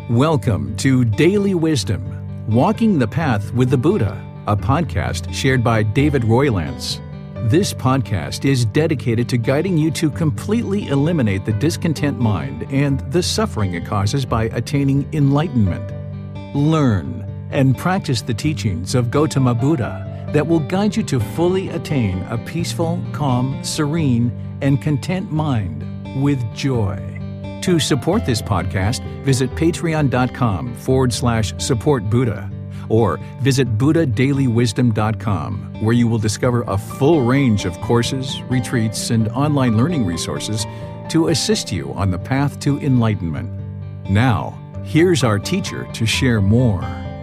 Welcome to Daily Wisdom, Walking the Path with the Buddha, a podcast shared by David Roylance. This podcast is dedicated to guiding you to completely eliminate the discontent mind and the suffering it causes by attaining enlightenment. Learn and practice the teachings of Gautama Buddha that will guide you to fully attain a peaceful, calm, serene, and content mind with joy. To support this podcast, visit patreon.com/support Buddha or visit buddhadailywisdom.com, where you will discover a full range of courses, retreats, and online learning resources to assist you on the path to enlightenment. Now, here's our teacher to share more.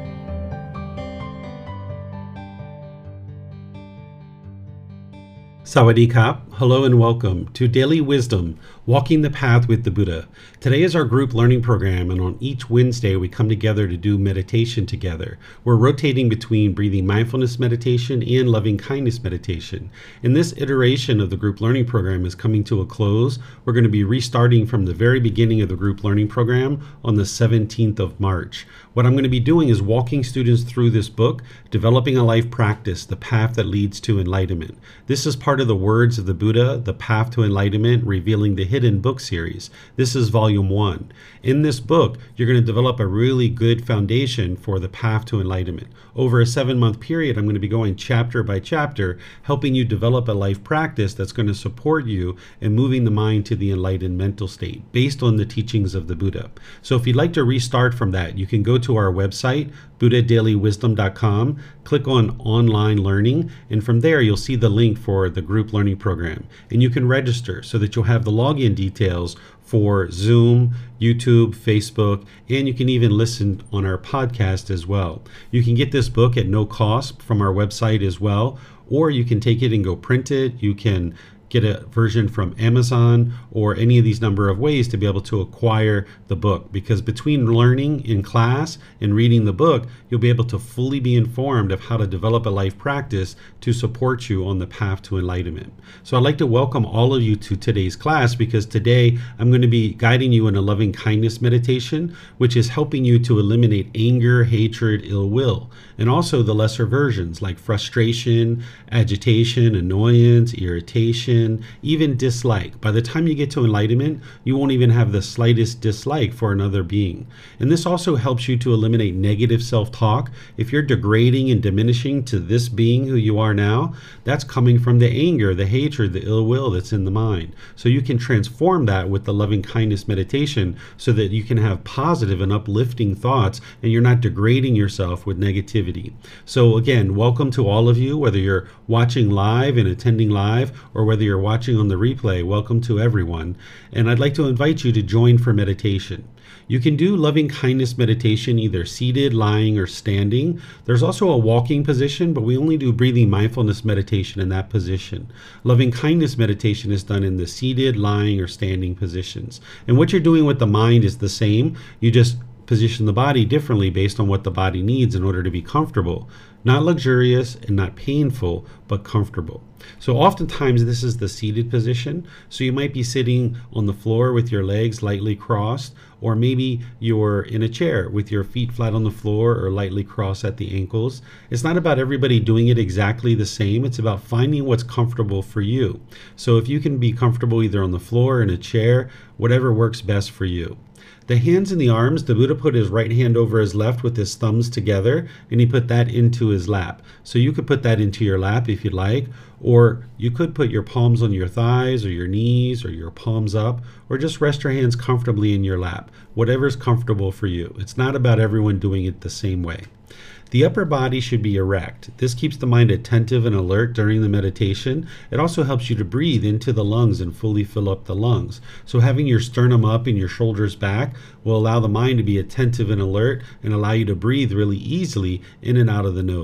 Sawadee Kap. Hello and welcome to Daily Wisdom, Walking the Path with the Buddha. Today is our group learning program, and on each Wednesday we come together to do meditation together. We're rotating between breathing mindfulness meditation and loving kindness meditation. And this iteration of the group learning program is coming to a close. We're going to be restarting from the very beginning of the group learning program on the 17th of March. What I'm going to be doing is walking students through this book, Developing a Life Practice, The Path That Leads to Enlightenment. This is part of the Words of the Buddha, The Path to Enlightenment, Revealing the Hidden book series. This is volume 1. In this book, you're going to develop a really good foundation for the path to enlightenment. Over a 7-month period, I'm going to be going chapter by chapter, helping you develop a life practice that's going to support you in moving the mind to the enlightened mental state based on the teachings of the Buddha. So if you'd like to restart from that, you can go to our website, buddhadailywisdom.com, click on online learning, and from there you'll see the link for the group learning program. And you can register so that you'll have the login details for Zoom, YouTube, Facebook, and you can even listen on our podcast as well. You can get this book at no cost from our website as well, or you can take it and go print it. You can get a version from Amazon or any of these number of ways to be able to acquire the book, because between learning in class and reading the book, you'll be able to fully be informed of how to develop a life practice to support you on the path to enlightenment. So I'd like to welcome all of you to today's class, because today I'm going to be guiding you in a loving kindness meditation, which is helping you to eliminate anger, hatred, ill will, and also the lesser versions like frustration, agitation, annoyance, irritation, even dislike. By the time you get to enlightenment, you won't even have the slightest dislike for another being. And this also helps you to eliminate negative self-talk. If you're degrading and diminishing to this being who you are now, that's coming from the anger, the hatred, the ill will that's in the mind. So you can transform that with the loving kindness meditation so that you can have positive and uplifting thoughts and you're not degrading yourself with negativity. So again, welcome to all of you, whether you're watching live and attending live or whether you're watching on the replay. Welcome to everyone. And I'd like to invite you to join for meditation. You can do loving kindness meditation either seated, lying, or standing. There's also a walking position, but we only do breathing mindfulness meditation in that position. Loving kindness meditation is done in the seated, lying, or standing positions. And what you're doing with the mind is the same. You just position the body differently based on what the body needs in order to be comfortable. Not luxurious and not painful, but comfortable. So oftentimes this is the seated position. So you might be sitting on the floor with your legs lightly crossed, or maybe you're in a chair with your feet flat on the floor or lightly crossed at the ankles. It's not about everybody doing it exactly the same. It's about finding what's comfortable for you. So if you can be comfortable either on the floor or in a chair, whatever works best for you. The hands and the arms, the Buddha put his right hand over his left with his thumbs together, and he put that into his lap. So you could put that into your lap if you'd like, or you could put your palms on your thighs or your knees or your palms up, or just rest your hands comfortably in your lap, whatever's comfortable for you. It's not about everyone doing it the same way. The upper body should be erect. This keeps the mind attentive and alert during the meditation. It also helps you to breathe into the lungs and fully fill up the lungs. So having your sternum up and your shoulders back will allow the mind to be attentive and alert and allow you to breathe really easily in and out of the nose.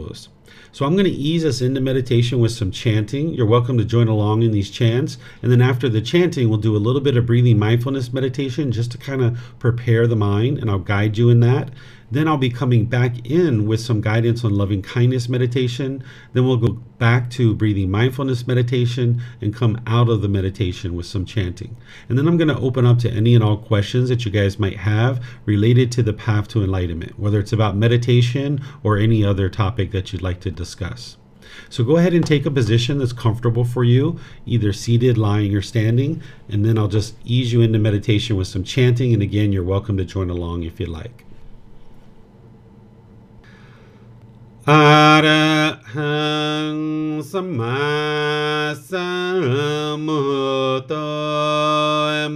So I'm going to ease us into meditation with some chanting. You're welcome to join along in these chants. And then after the chanting, we'll do a little bit of breathing mindfulness meditation just to kind of prepare the mind, and I'll guide you in that. Then I'll be coming back in with some guidance on loving kindness meditation. Then we'll go back to breathing mindfulness meditation and come out of the meditation with some chanting. And then I'm going to open up to any and all questions that you guys might have related to the path to enlightenment, whether it's about meditation or any other topic that you'd like to discuss. So go ahead and take a position that's comfortable for you, either seated, lying, or standing, and then I'll just ease you into meditation with some chanting. And again, you're welcome to join along if you'd like. Arahang Samma Sambuddho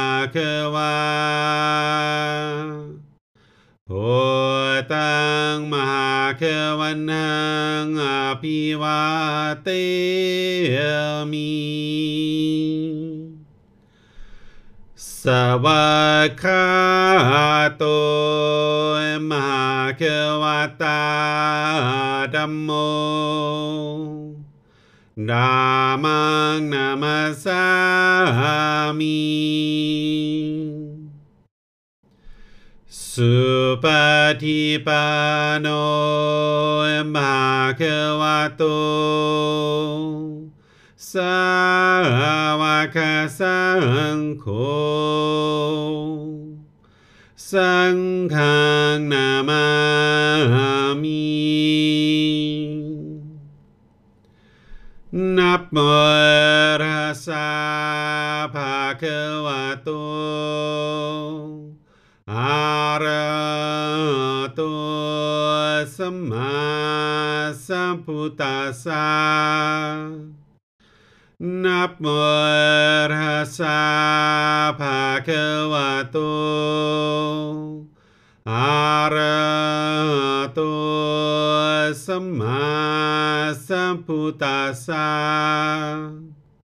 Mahakawa Bhutang Mahakavanang Apivateyami Savakato Mahakavata Dhammo Dhammang Namasami Supatipano Mahakavato Sāvaka Saṅkho Saṅghang Namami Namo Tassa Bhagavato Arahato Samma Sambuddhassa Namo Tassa Bhagavato Arahato Samma Sambuddhassa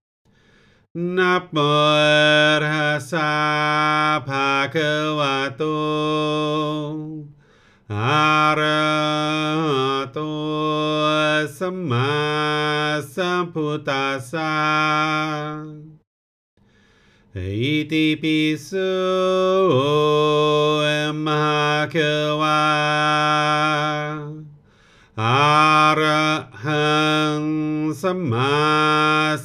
Namo Tassa Bhagavato Arahato Samma Sambuddhassa Iti pisu Mahakawa Arahang Samma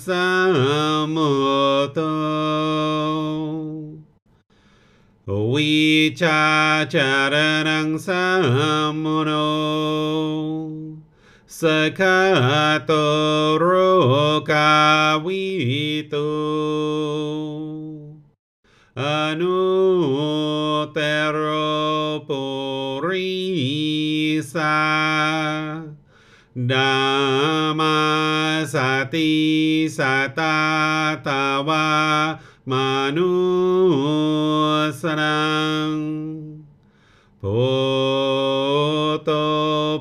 Sambuddho Vicacaranang Sammuno Sakato Rokavito Anutero Purisa Dhamma Sati Satatawa Manusanang Bhutto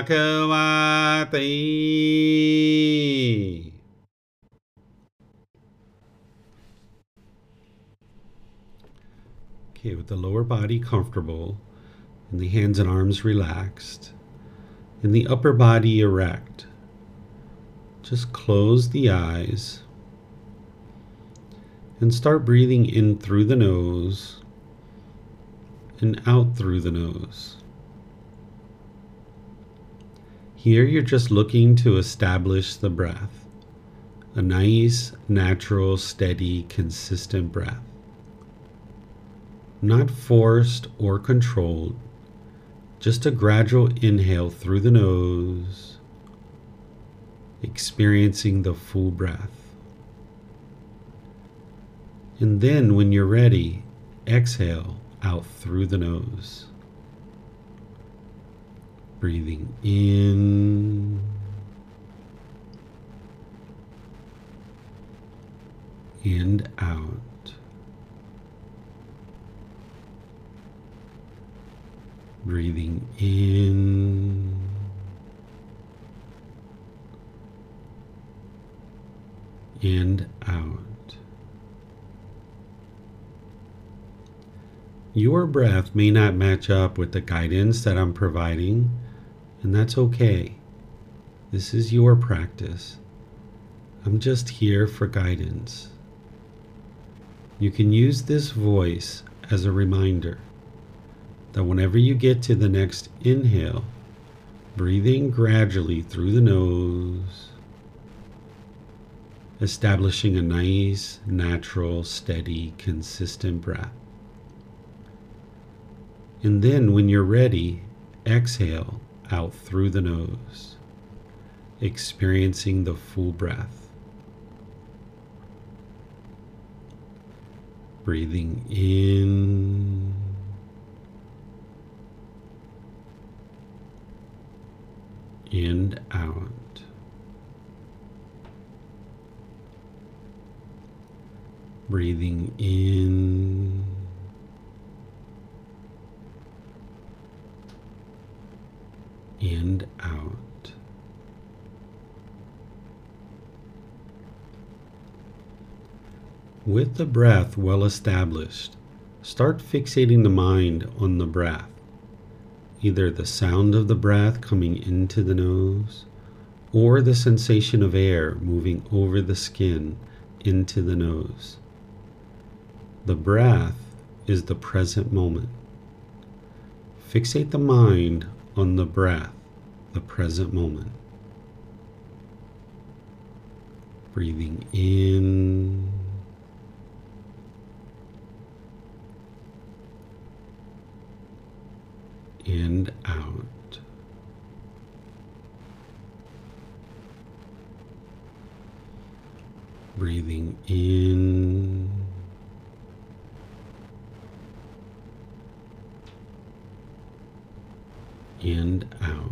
Bhagavati. Okay, with the lower body comfortable and the hands and arms relaxed and the upper body erect, just close the eyes and start breathing in through the nose and out through the nose. Here you're just looking to establish the breath, a nice, natural, steady, consistent breath. Not forced or controlled, just a gradual inhale through the nose, experiencing the full breath. And then when you're ready, exhale out through the nose. Breathing in and out. Breathing in and out. Your breath may not match up with the guidance that I'm providing, and that's okay. This is your practice. I'm just here for guidance. You can use this voice as a reminder that whenever you get to the next inhale, breathing gradually through the nose, establishing a nice, natural, steady, consistent breath. And then when you're ready, exhale out through the nose, experiencing the full breath. Breathing in and out. Breathing in and out. With the breath well established, start fixating the mind on the breath, either the sound of the breath coming into the nose or the sensation of air moving over the skin into the nose. The breath is the present moment. Fixate the mind on the breath, the present moment. Breathing in and out. Breathing in and out.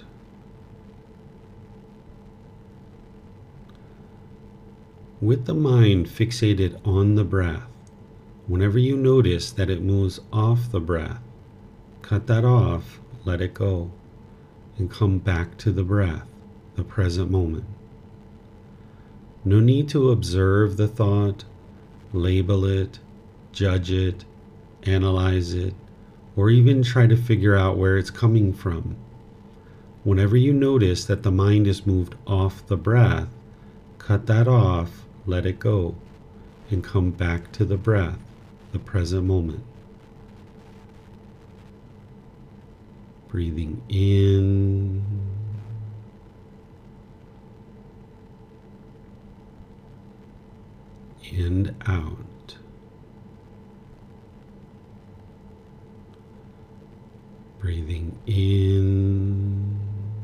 With the mind fixated on the breath, whenever you notice that it moves off the breath, cut that off, let it go, and come back to the breath, the present moment. No need to observe the thought, label it, judge it, analyze it, or even try to figure out where it's coming from. Whenever you notice that the mind is moved off the breath, cut that off, let it go, and come back to the breath, the present moment. Breathing in and out. Breathing in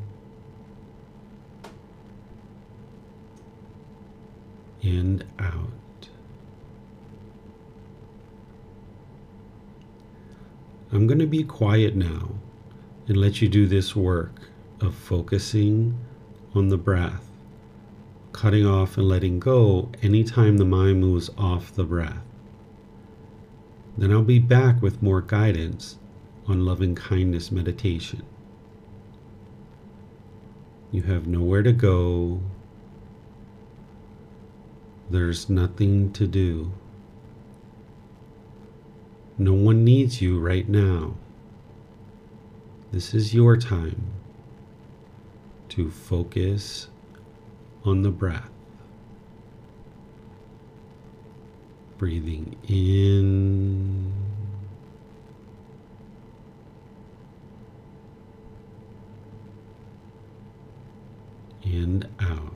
and out. I'm going to be quiet now and let you do this work of focusing on the breath, cutting off and letting go anytime the mind moves off the breath. Then I'll be back with more guidance on loving kindness meditation. You have nowhere to go. There's nothing to do. No one needs you right now. This is your time to focus on the breath. Breathing in and out.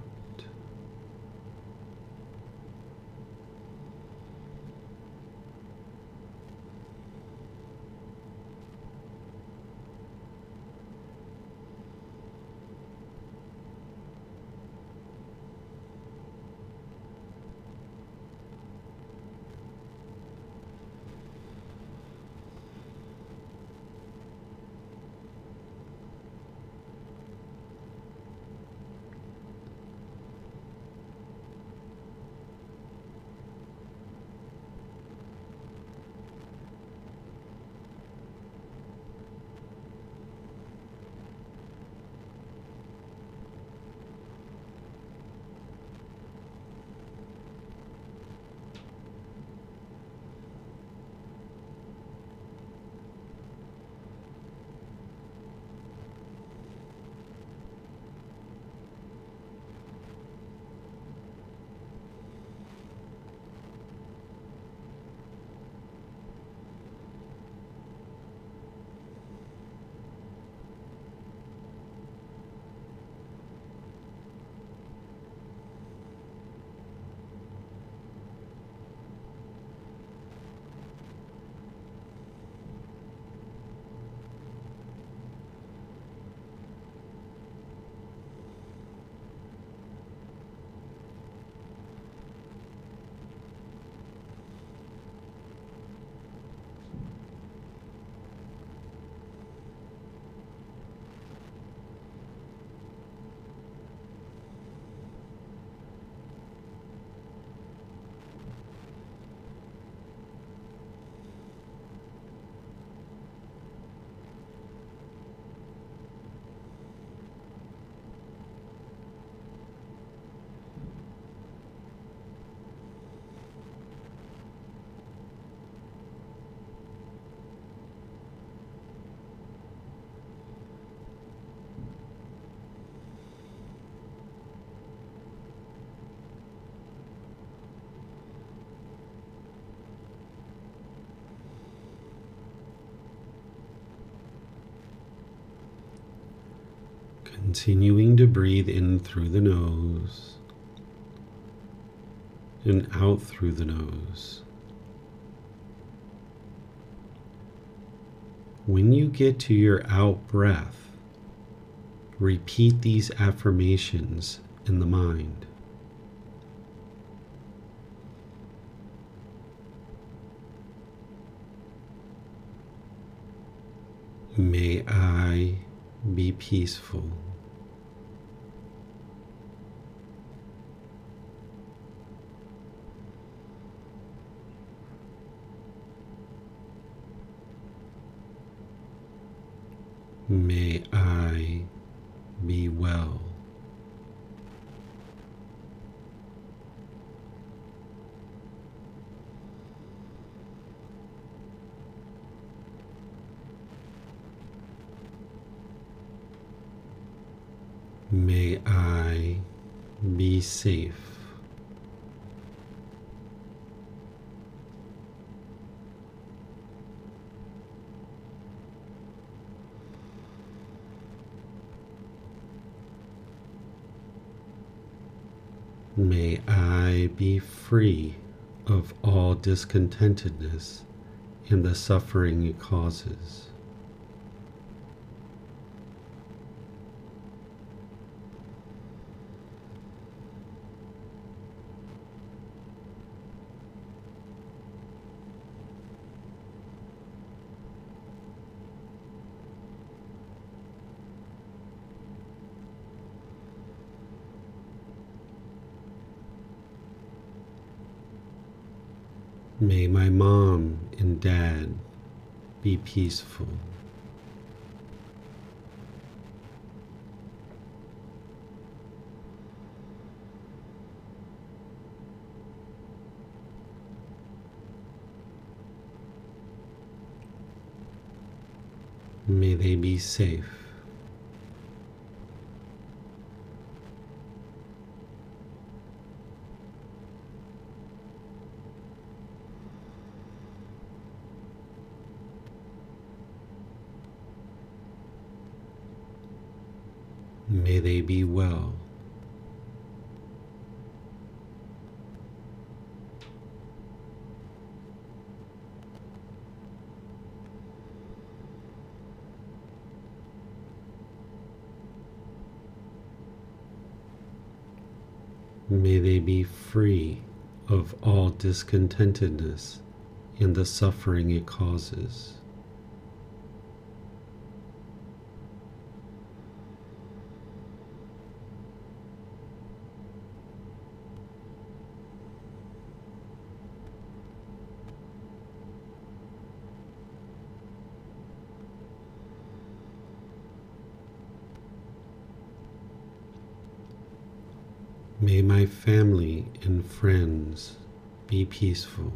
Continuing to breathe in through the nose and out through the nose. When you get to your out breath, repeat these affirmations in the mind. May I be peaceful. May I be well. May I be safe. May I be free of all discontentedness and the suffering it causes. May my mom and dad be peaceful. May they be safe. May they be well. May they be free of all discontentedness and the suffering it causes. May my family and friends be peaceful.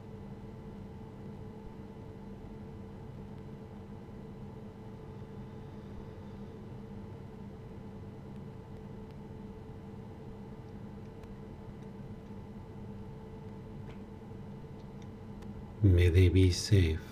May they be safe.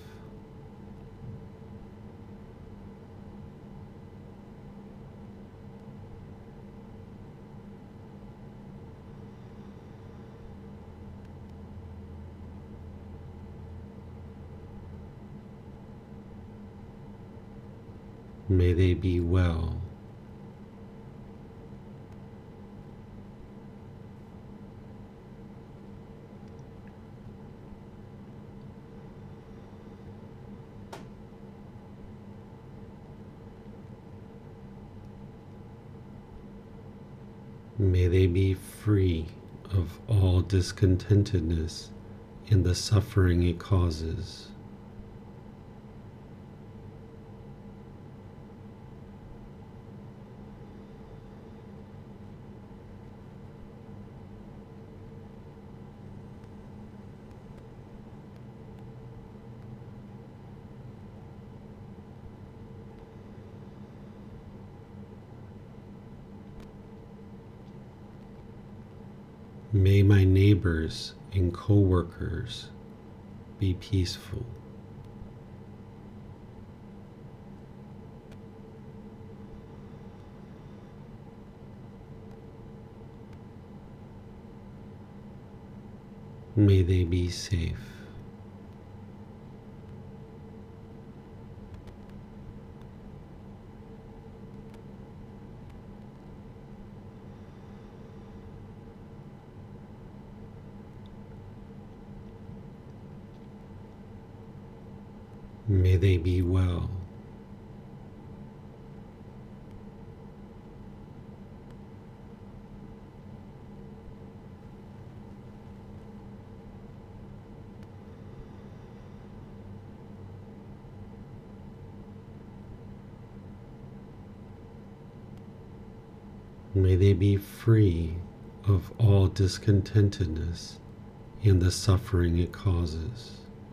May they be well. May they be free of all discontentedness and the suffering it causes. May my neighbors and co-workers be peaceful. May they be safe. May they be well. May they be free of all discontentedness and the suffering it causes.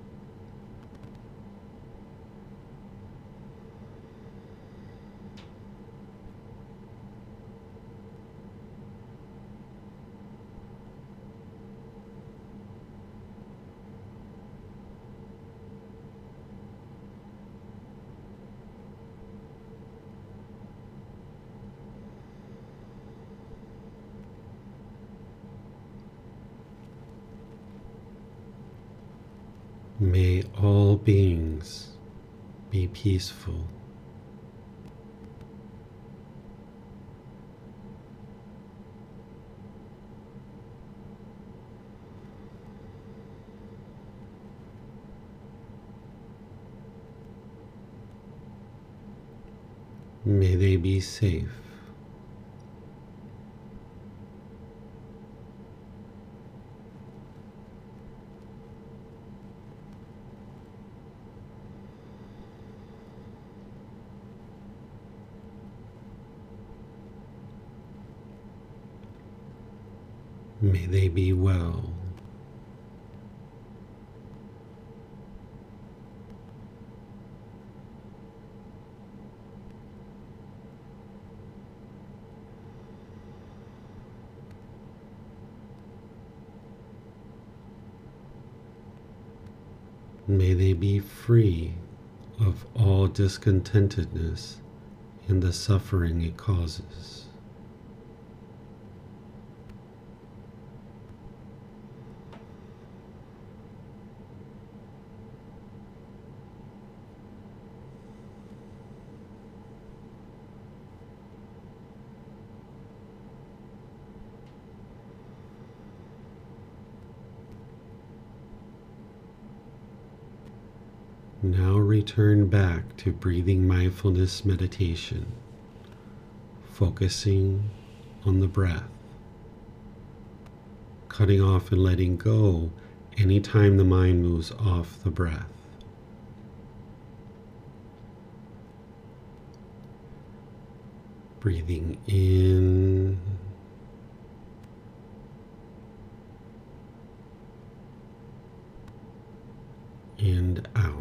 May all beings be peaceful. May they be safe. May they be well. May they be free of all discontentedness and the suffering it causes. Now return back to breathing mindfulness meditation, focusing on the breath, cutting off and letting go anytime the mind moves off the breath. Breathing in and out.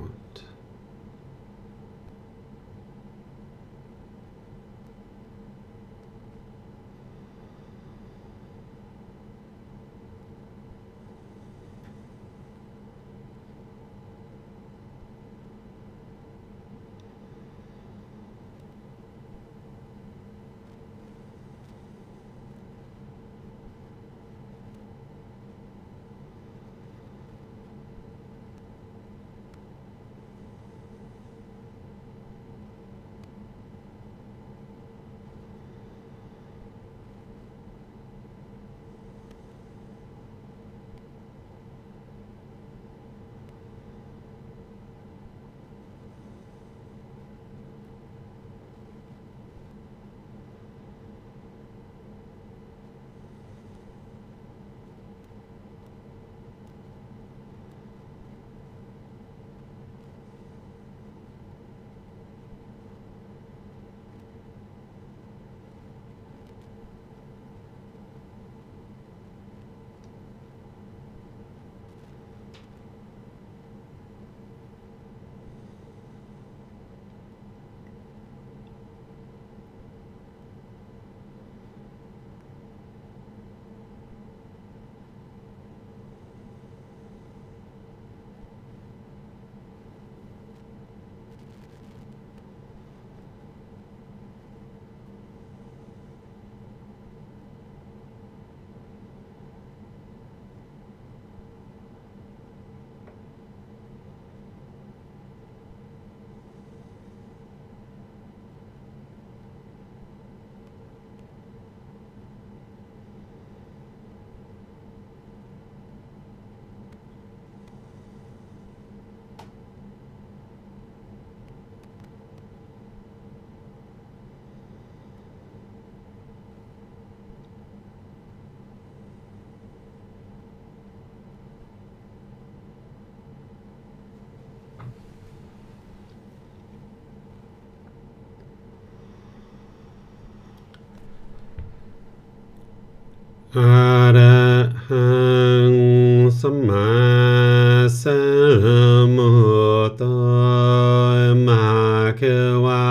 อะระหังสัมมาสัมพุทโธมหาเขวา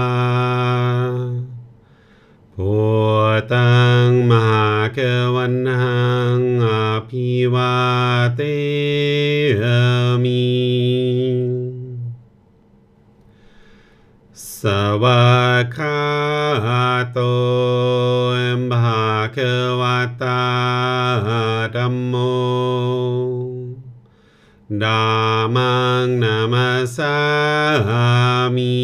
พุทธังมหาเขวันหังอภิวาเทมิสวากขาโตภะคะวะตาธัมโมธัมมังนามัสสามิ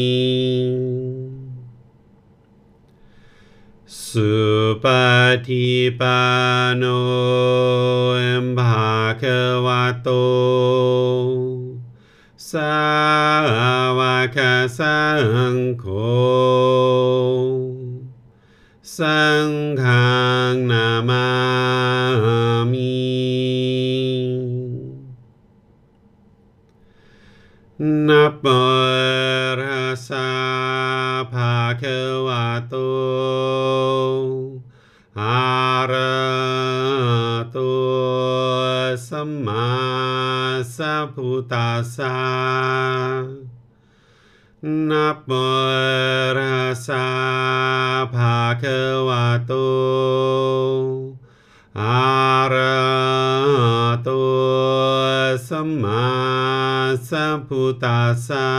สุปฏิปันโนภะคะวะโตสาวกสังโฆสังฆังนามามินะโมตัสสะภะคะวะโตอะระหะโตสัมมาสัมพุทธัสสะนะโมตัสสะภะคะวะโตอะระหะโตสัมมาสัมพุทธัสสะ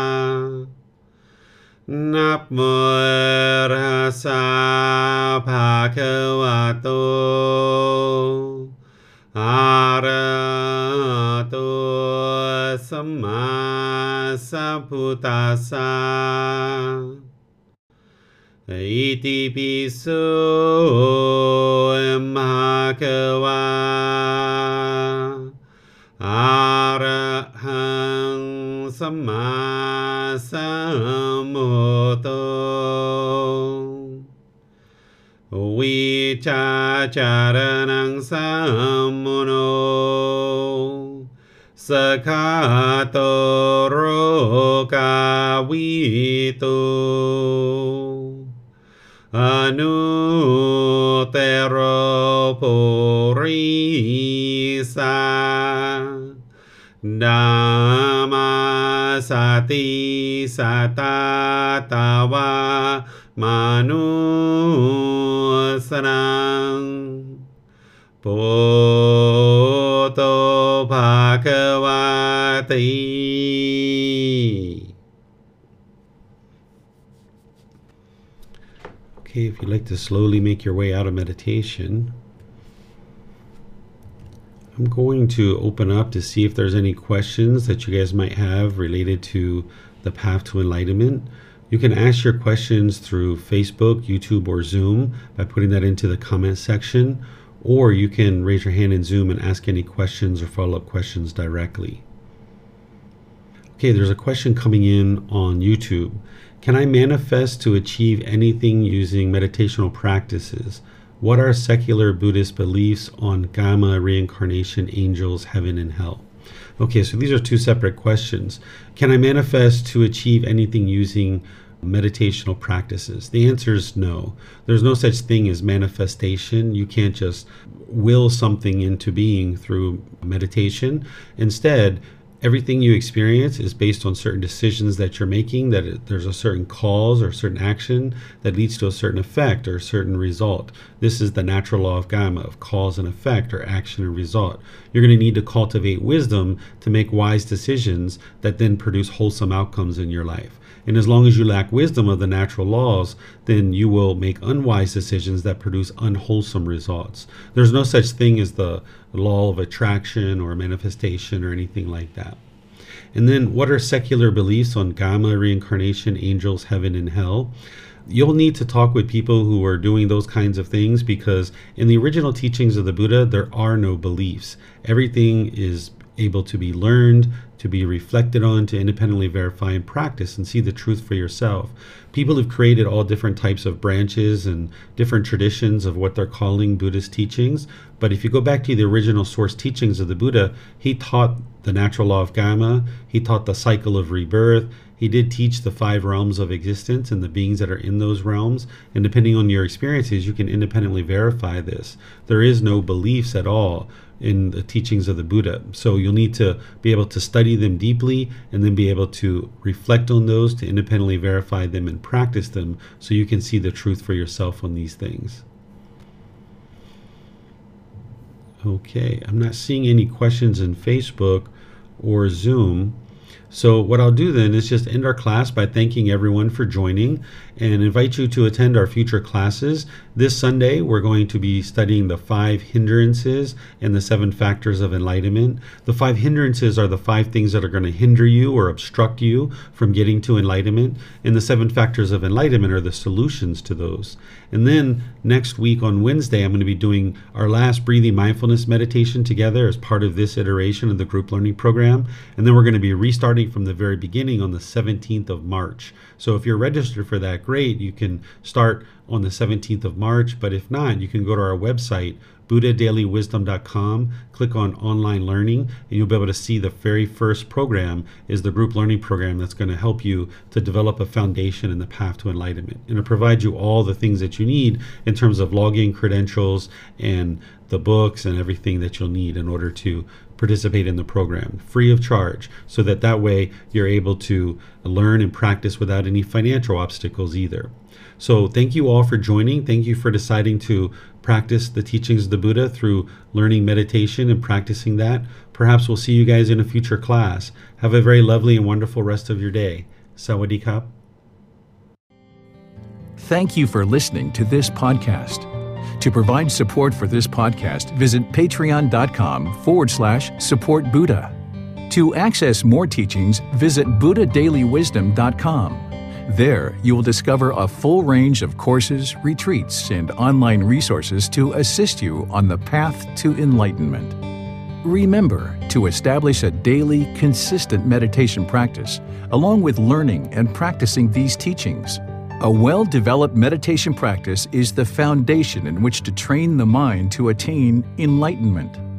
นะโมตัสสะภะคะวะโตอะระหะโตสัมมาสัมพุทธัสสะอิติปิโสภะคะวะอะระหังสัมมาสัมพุทโธวิชาจารนังสัมมุโนสคาโตโรกาวิโตอนุเตโรปุริสาธัมมาสติสัตตาตาวามนุสนังพุทโธภควาติ Okay, if you'd like to slowly make your way out of meditation, I'm going to open up to see if there's any questions that you guys might have related to the path to enlightenment. You can ask your questions through Facebook, YouTube, or Zoom by putting that into the comment section, or you can raise your hand in Zoom and ask any questions or follow-up questions directly. Okay, there's a question coming in on YouTube. Can I manifest to achieve anything using meditational practices? What are secular Buddhist beliefs on Gamma, reincarnation, angels, heaven, and hell? Okay, so these are two separate questions. Can I manifest to achieve anything using meditational practices? The answer is no. There's no such thing as manifestation. You can't just will something into being through meditation. Instead, everything you experience is based on certain decisions that you're making, that there's a certain cause or certain action that leads to a certain effect or a certain result. This is the natural law of Gamma, of cause and effect, or action and result. You're going to need to cultivate wisdom to make wise decisions that then produce wholesome outcomes in your life. And as long as you lack wisdom of the natural laws, then you will make unwise decisions that produce unwholesome results. There's no such thing as the law of attraction or manifestation or anything like that. And then what are secular beliefs on Gamma, reincarnation, angels, heaven, and hell? You'll need to talk with people who are doing those kinds of things, because in the original teachings of the Buddha, there are no beliefs. Everything is able to be learned, to be reflected on, to independently verify and practice and see the truth for yourself. People have created all different types of branches and different traditions of what they're calling Buddhist teachings. But if you go back to the original source teachings of the Buddha, he taught the natural law of Gamma, he taught the cycle of rebirth, he did teach the 5 realms of existence and the beings that are in those realms. And depending on your experiences, you can independently verify this. There is no beliefs at all in the teachings of the Buddha. So you'll need to be able to study them deeply and then be able to reflect on those to independently verify them and practice them so you can see the truth for yourself on these things. Okay, I'm not seeing any questions in Facebook or Zoom. So what I'll do then is just end our class by thanking everyone for joining and invite you to attend our future classes. This Sunday, we're going to be studying the 5 hindrances and the 7 factors of enlightenment. The 5 hindrances are the 5 things that are going to hinder you or obstruct you from getting to enlightenment. And the 7 factors of enlightenment are the solutions to those. And then next week on Wednesday, I'm going to be doing our last breathing mindfulness meditation together as part of this iteration of the group learning program. And then we're going to be restarting from the very beginning on the 17th of March. So if you're registered for that, great. You can start on the 17th of March. But if not, you can go to our website, buddhadailywisdom.com, click on online learning, and you'll be able to see the very first program is the group learning program that's going to help you to develop a foundation in the path to enlightenment. And it provides you all the things that you need in terms of login credentials and the books and everything that you'll need in order to participate in the program free of charge, so that way you're able to learn and practice without any financial obstacles either. So thank you all for joining. Thank you for deciding to practice the teachings of the Buddha through learning meditation and practicing that. Perhaps we'll see you guys in a future class. Have a very lovely and wonderful rest of your day. Sawadee Kap. Thank you for listening to this podcast. To provide support for this podcast, visit patreon.com/support Buddha. To access more teachings, visit buddhadailywisdom.com. There, you will discover a full range of courses, retreats, and online resources to assist you on the path to enlightenment. Remember to establish a daily, consistent meditation practice, along with learning and practicing these teachings. A well-developed meditation practice is the foundation in which to train the mind to attain enlightenment.